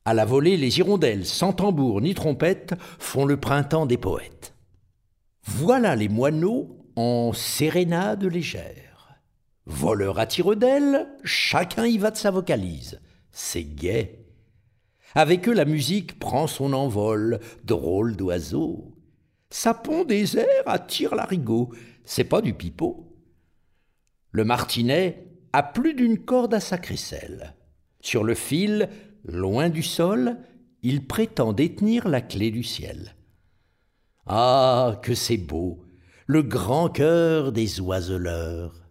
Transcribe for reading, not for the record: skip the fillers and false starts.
À la volée, les hirondelles, sans tambour ni trompette, font le printemps des poètes. Voilà les moineaux en sérénade légère. Voleurs à tire-d'aile, chacun y va de sa vocalise. C'est gai. Avec eux, la musique prend son envol, drôle d'oiseau. Ça pond des airs à tire-larigot, c'est pas du pipeau. Le martinet a plus d'une corde à sa crécelle. Sur le fil, loin du sol, il prétend détenir la clé du ciel. Ah, que c'est beau, le grand cœur des oiseleurs!